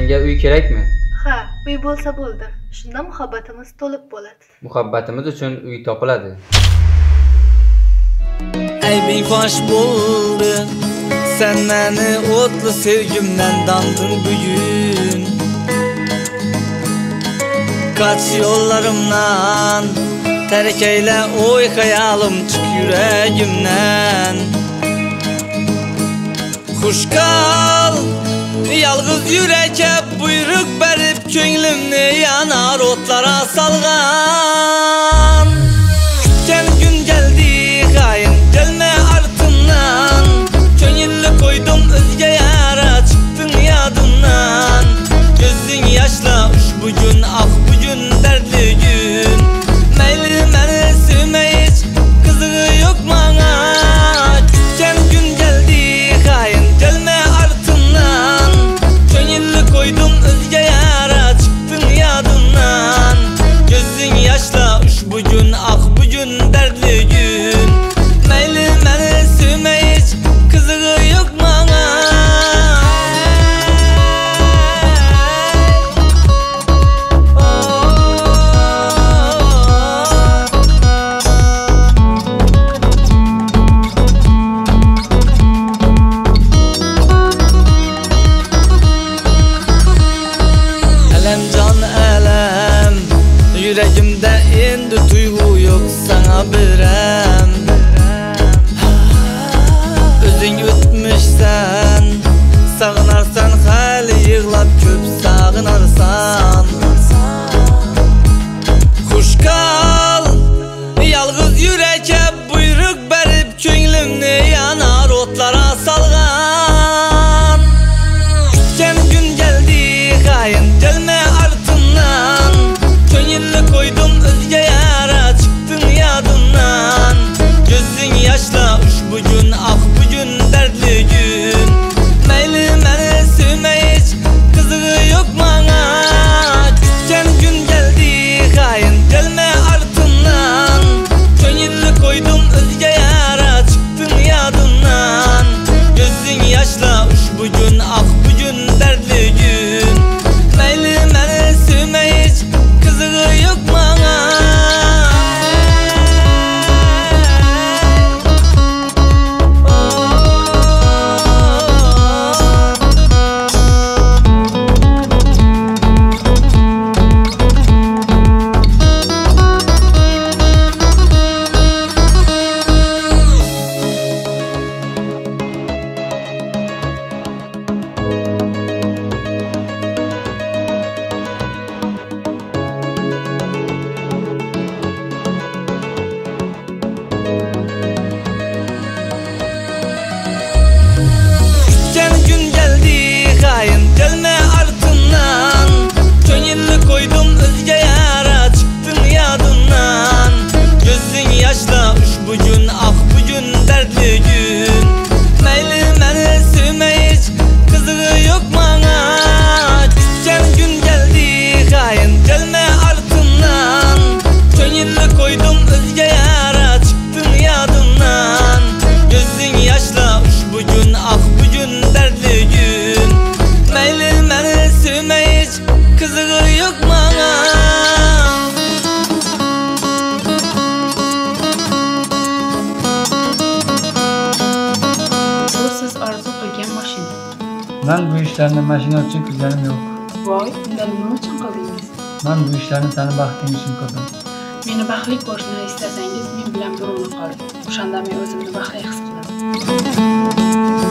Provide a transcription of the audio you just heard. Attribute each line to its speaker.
Speaker 1: senga uy kerakmi?
Speaker 2: Ha, uy bo'lsa bo'ldi. Shunda muhabbatimiz to'liq bo'ladi.
Speaker 1: Muhabbatimiz uchun uy topiladi.
Speaker 3: Aybing fosh bo'ldi. Sen meni o'tli sevgimdan dandın bugün. Kaç yollarımdan terk eyle oy hayalim çık yüreğimden. Hoş kal yalğız yüreke buyruk berip könglimni yanar otlara salgan. Kütken gün geldi kayın gelme ardından. Könüllü koydum özge yara çıktın yadımdan. Gözün yaşla uş bugün ah bugün dertli gün. Meyli meni sevme hiç kızığı yok bana. Kütken gün geldi kayın gelme ardından. Könüllü koydum özge yara çıktın yadımdan. Gözün yaşla uş bugün ah bugün dertli gün. Meyli meni sevme hiç kızığı yok bana. Elem can elem yüreğimde indi duygu yok sana birem. Özün ötmüşsen sağınarsan hali yığlap köp sağınarsan. Hoş kal yalğız yüreke buyruk berip könglimni yanar otlara salgan. Kütken gün geldi kayın gelme ardından. Könüllü koydum özge yara çıktın yadımdan. Gözün yaşla uş bugün ah bugün dertli gün. Meyli meni sevme hiç kızığı yok bana. Kütken gün geldi kayın gelme ardından. Könüllü koydum özge yara çıktın yadımdan. Gözün yaşla uş bugün ah bugün dertli gün. Meyli meni sevme hiç kızığı yok bana. Kütken gün geldi kayın gelme ardından. Könüllü koydum özge yara çıktın yadımdan. Gözün yaşla uş bugün ah bugün dertli gün. Meyli meni sevme hiç kızığı yok bana. Kütken gün geldi kayın gelme ardından. Könüllü koydum özge yara çıktın yadımdan. Gözün yaşla uş bugün ah bugün dertli gün. Meyli meni sevme hiç kızığı yok bana.
Speaker 2: Bu siz arzu qilgan mashina.
Speaker 4: Ben bu işlerini maşina için kızlarım yok.
Speaker 2: Voy, unda nima uchun qildingiz?
Speaker 4: Ben bu işlerini senin baxting için kıldım.
Speaker 2: Meni baxtli ko'rishni istasangiz men bilan bir umr qoling. O'shanda men o'zimni baxtli his qilaman.